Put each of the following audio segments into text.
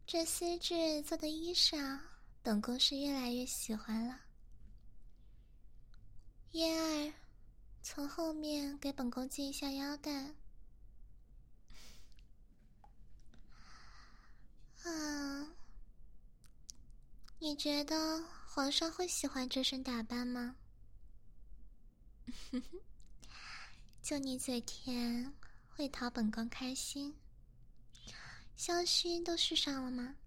这丝质做的衣裳，本宫是越来越喜欢了。嫣儿，从后面给本宫系一下腰带。你觉得皇上会喜欢这身打扮吗？就你嘴甜，会讨本宫开心。香薰都试上了吗？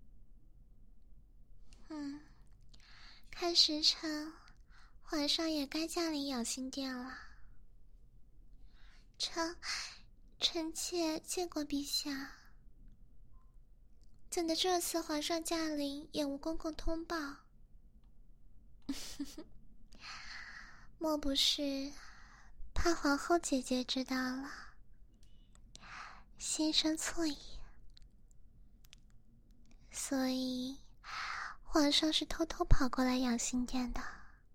看时辰，皇上也该驾临养心殿了。臣妾见过陛下。怎的这次皇上驾临也无公公通报？莫不是怕皇后姐姐知道了，心生醋意，所以皇上是偷偷跑过来养心殿的。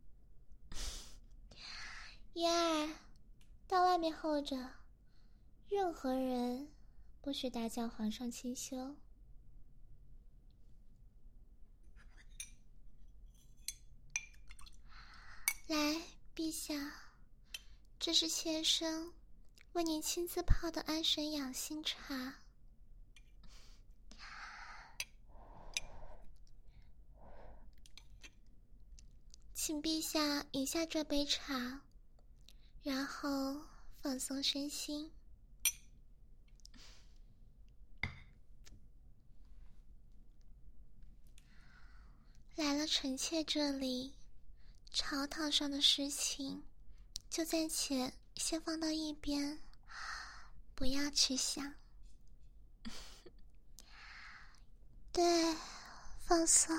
嫣儿，到外面候着，任何人不许打搅皇上清修。来，陛下，这是妾身为您亲自泡的安神养心茶。请陛下饮下这杯茶，然后放松身心。来了臣妾这里，朝堂上的事情就暂且先放到一边，不要去想。对，放松，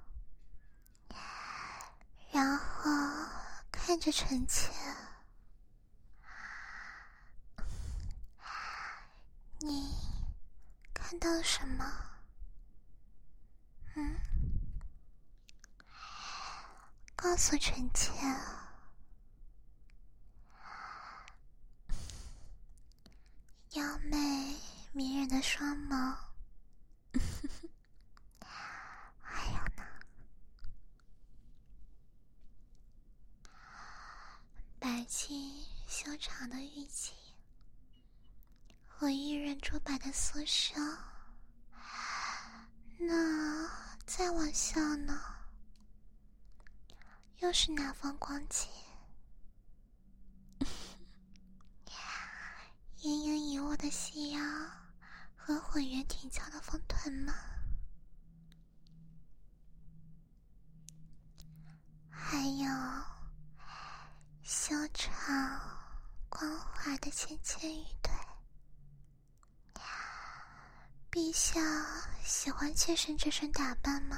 然后看着臣妾。你看到了什么？告诉臣妾。妖媚迷人的双眸，还有呢，白净修长的玉颈和玉润珠白的酥胸，那再往下呢，又是哪方光景？盈盈一握的细腰和浑圆挺翘的丰臀吗？还有修长光滑的芊芊玉腿。陛下喜欢妾身这身打扮吗？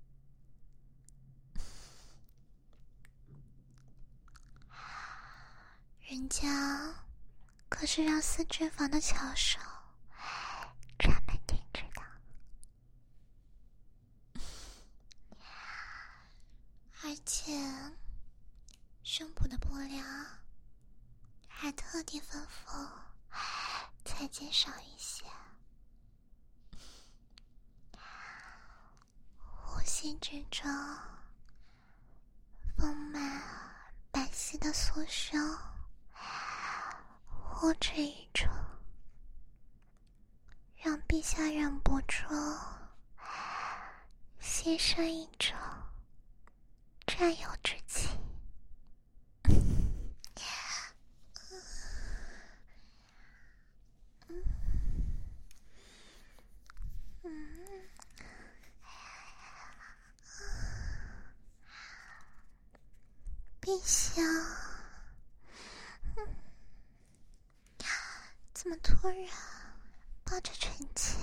人家可是让丝织坊的巧手专门定制的，而且胸脯的布料还特地吩咐裁剪少一些，弧形之中丰满白皙的酥胸，呼之欲出，让陛下忍不住心生一种占有之情。陛下，怎么突然抱着臣妾？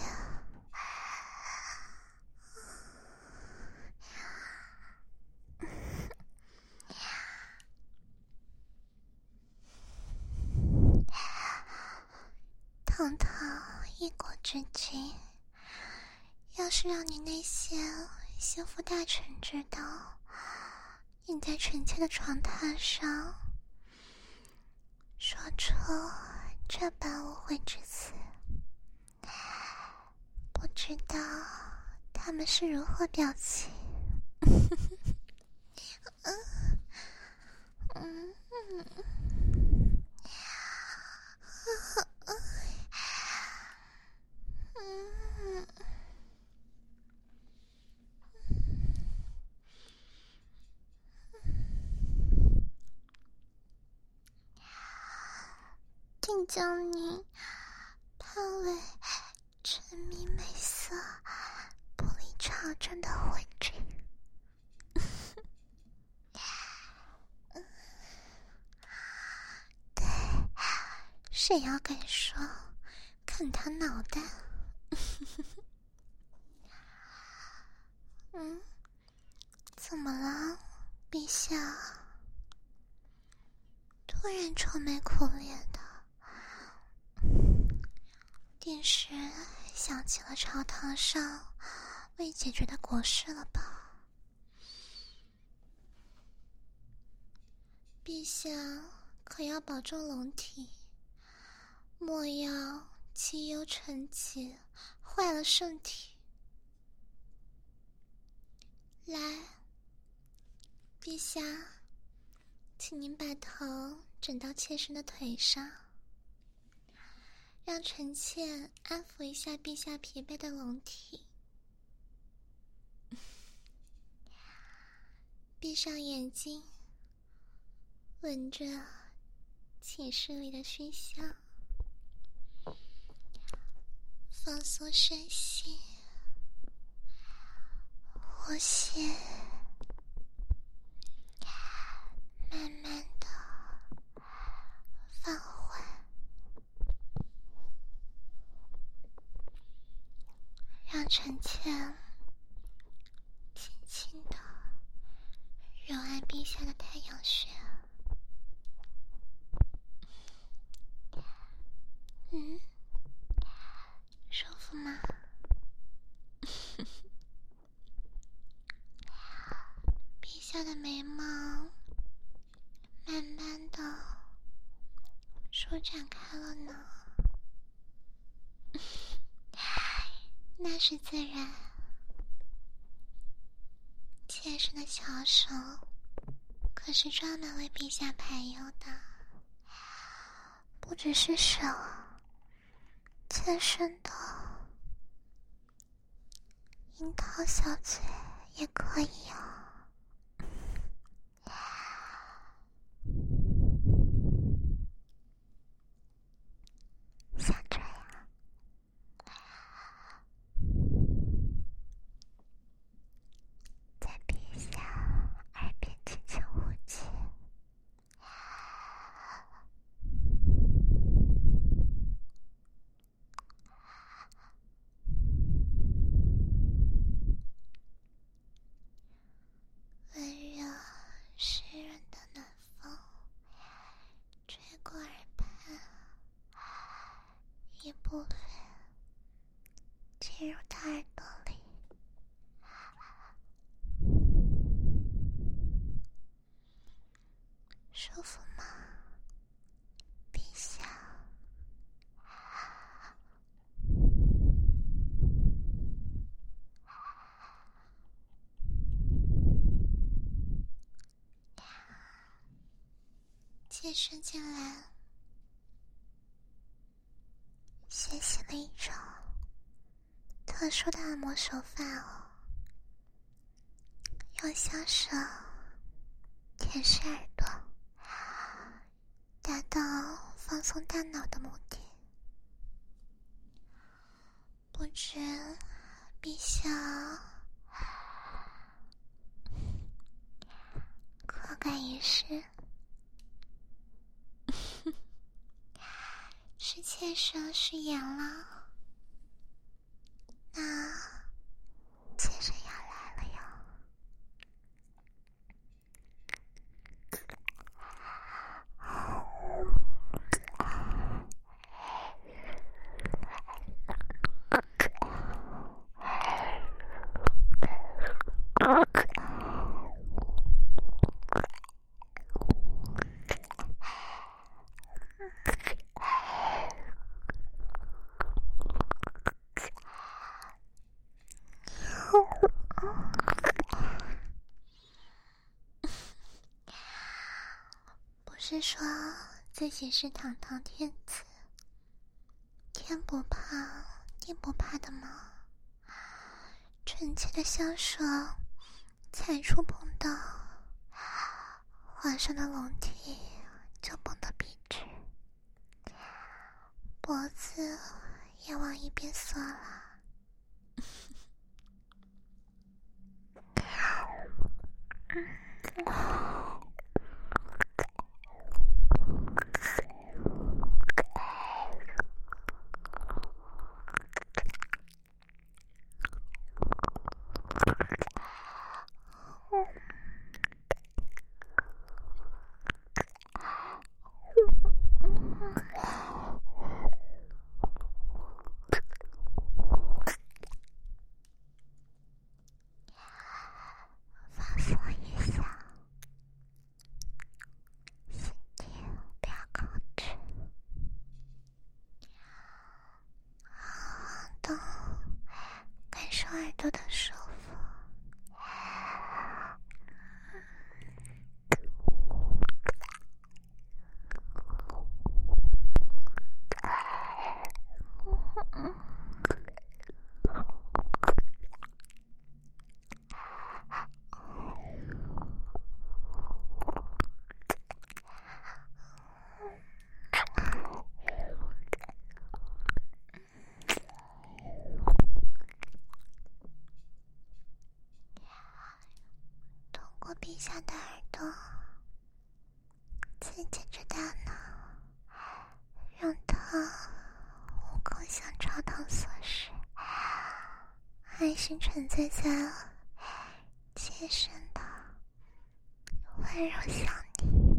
堂堂一国之君，要是让你那些心腹大臣知道你在臣妾的床榻上说出这般误会之词，不知知道他们是如何表情。定将你判为沉迷美色、不理朝政的昏君。对，谁要敢说，啃他脑袋。怎么了，陛下？突然愁眉苦脸的，定是想起了朝堂上未解决的国事了吧？陛下可要保重龙体，莫要积忧成疾，坏了圣体。来，陛下，请您把头枕到妾身的腿上，让臣妾安抚一下陛下疲惫的龙体。闭上眼睛，闻着寝室里的熏香，放松身心，呼吸，慢慢的放缓，让臣妾轻轻的揉按陛下的太阳穴。舒服吗？陛下的眉毛慢慢的舒展开了呢。那是自然，妾身的小手可是专门为陛下排忧的，不只是手，妾身的樱桃小嘴也可以哦。像这样，在陛下耳边轻轻呼气，温热湿润的暖风吹过耳畔，一部分进入他耳朵里，舒服吗，陛下？妾身近来学习了一种特殊的按摩手法哦，用小手舔舐耳朵，达到放松大脑的目的。不知陛下可感一试？是妾身失言了，那妾身要来了哟。 是说自己是堂堂天子，天不怕地不怕的吗？纯洁的香舌才触碰到皇上的龙体，就绷得笔直，脖子也往一边缩了。放松一下，心跳不要控制，好好的感受耳朵的舒服。通过陛下的耳朵刺激着大脑，让他无空想朝堂所事，安心沉醉在切身的温柔乡里。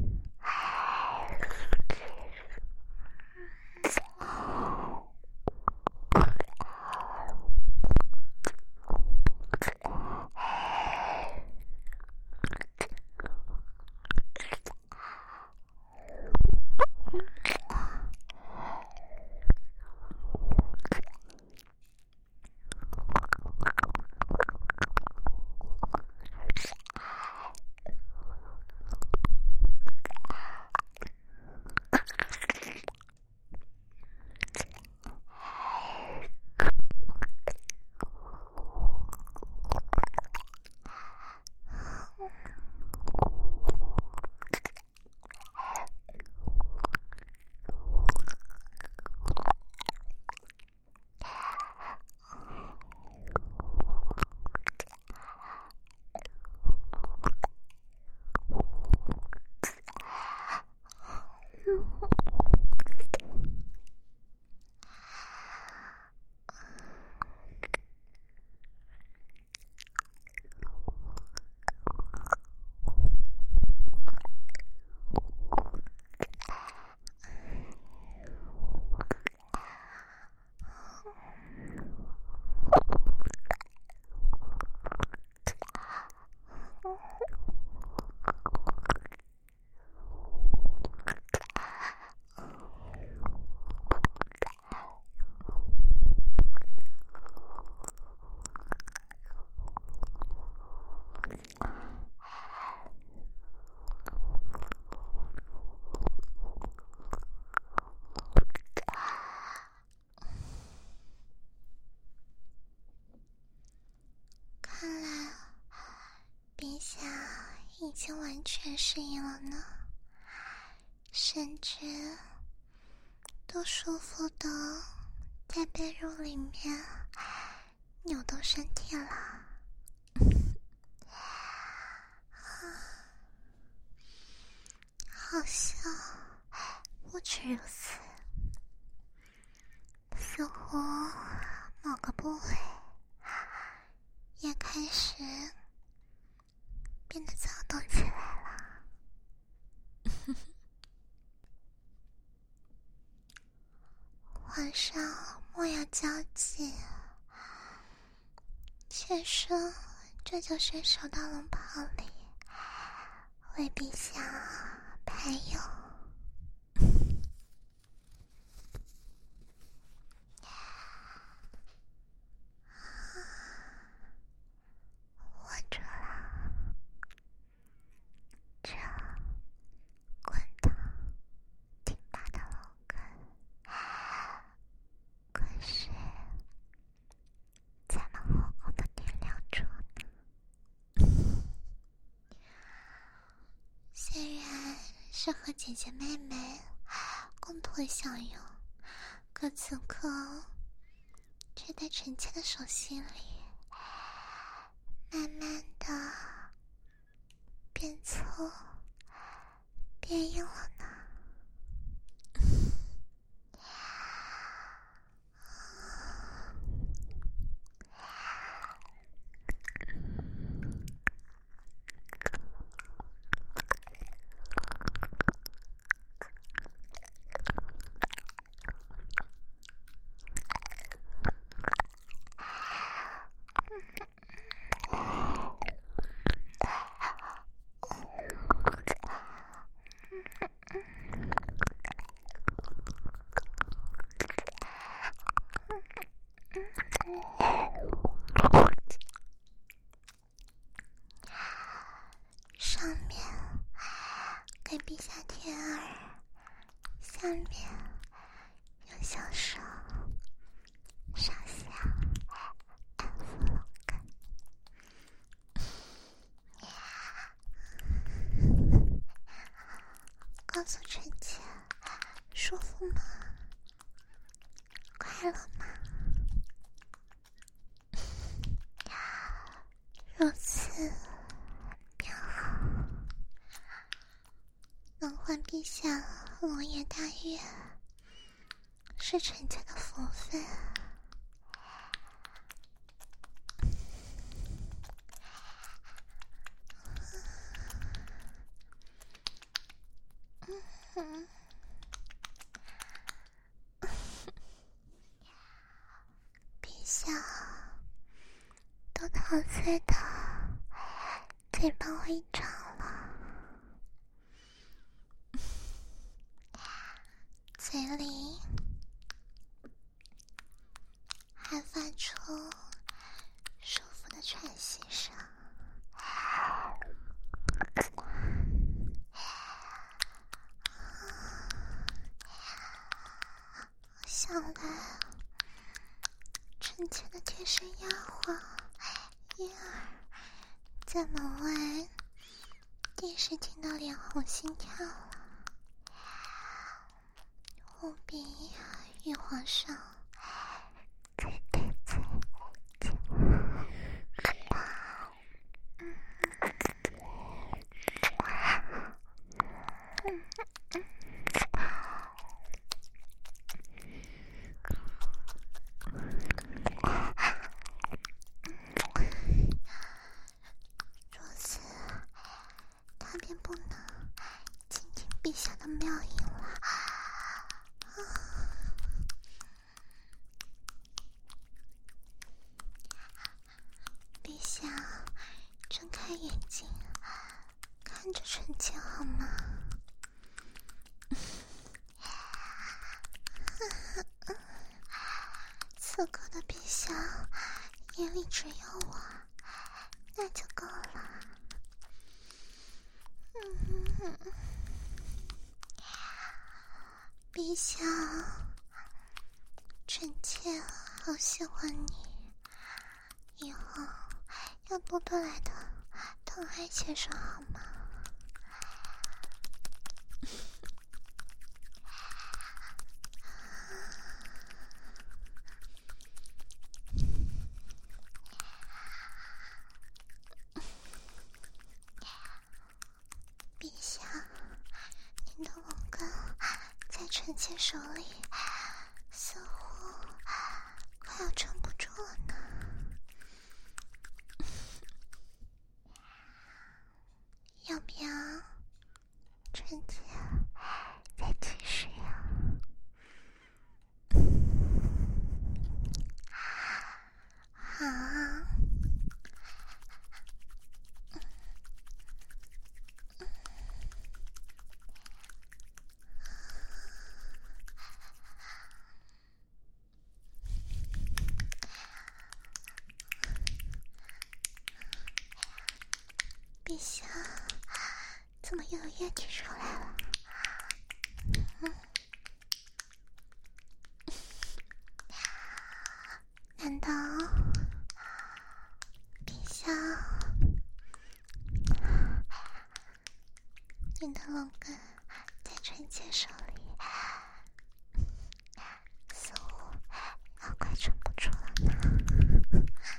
看来陛下已经完全适应了呢，甚至都舒服的在被褥里面扭动身体了。好像不止如此，似乎某个部位也开始变得躁动起来了。皇上莫要焦急，妾身这就伸手到龙袍里为陛下排油。握住了，这滚烫适合姐姐妹妹共同享用，可此刻却在臣妾的手心里慢慢的变粗变硬了呢。上面给陛下舔耳，下面用小手上下安抚龙根。告诉臣妾，舒服吗？快乐吗？如此便好，能还陛下龙颜大悦，是臣妾的福分。陛下都陶醉的嘴巴微张了，嘴里还发出舒服的喘息声。想来臣妾的贴身丫鬟燕儿在门外定是听到脸红心跳了，务必与皇上嘴对嘴。如此，他便不能倾听陛下的妙音了。陛下，睁开眼睛，看着臣妾好吗？此刻的陛下眼里只有我，那就够了。陛下，臣妾好喜欢你，以后要多多来的疼爱妾身好吗？陛下，您的龙根在臣妾手里似乎快要撑不住了呢。要不要臣妾再继续呀？好啊。陛下，怎么又有液体出来了？难道陛下你的龙根手里，似乎要快撑不住了呢。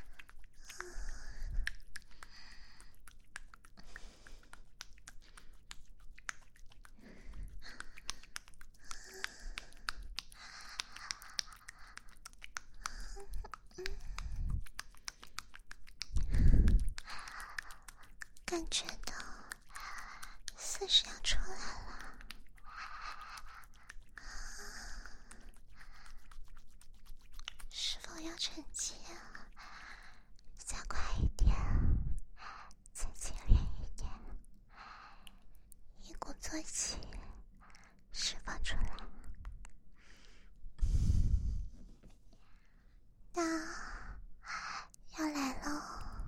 感觉到似是要出来了，是否要臣妾再快一点，再激烈一点，一鼓作气释放出来？那要来喽！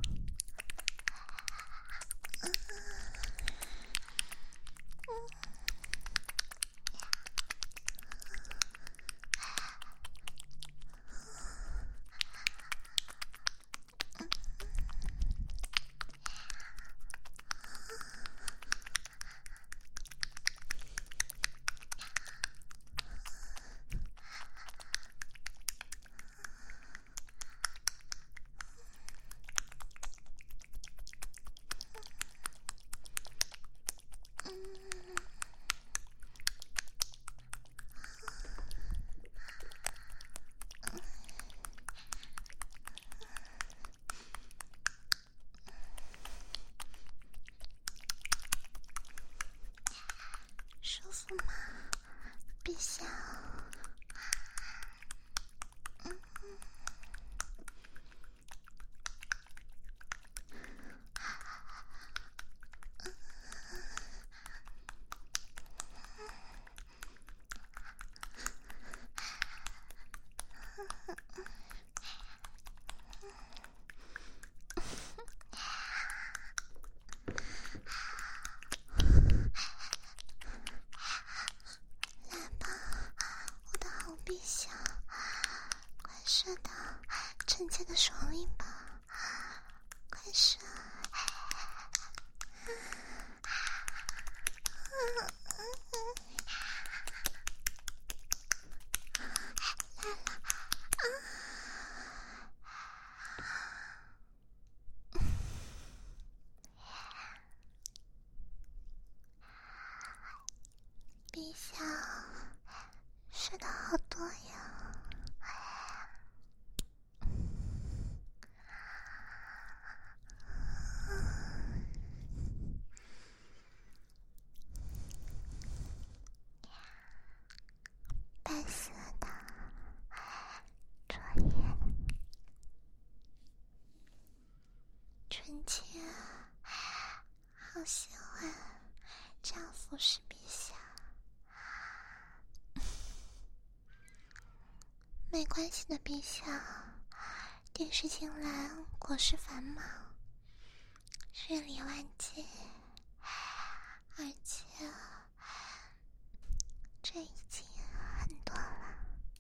舒服吗，陛下？陛下，快射到臣妾的手里吧！快射！陛下，射的好多呀！白色的昨夜，臣妾好喜欢这样服侍陛下。没关系的，陛下，电视近来国事繁忙，日理万机，而且这已经很多了。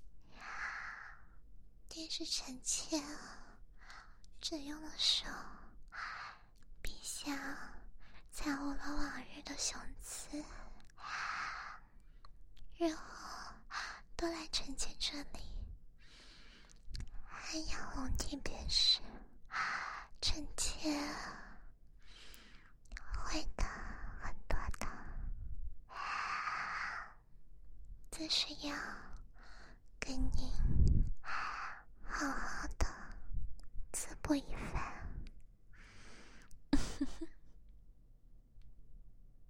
便是臣妾只用了手，陛下才无了往日的雄姿，日后都来臣妾这里安养龙体便是，臣妾会的很多的，自是要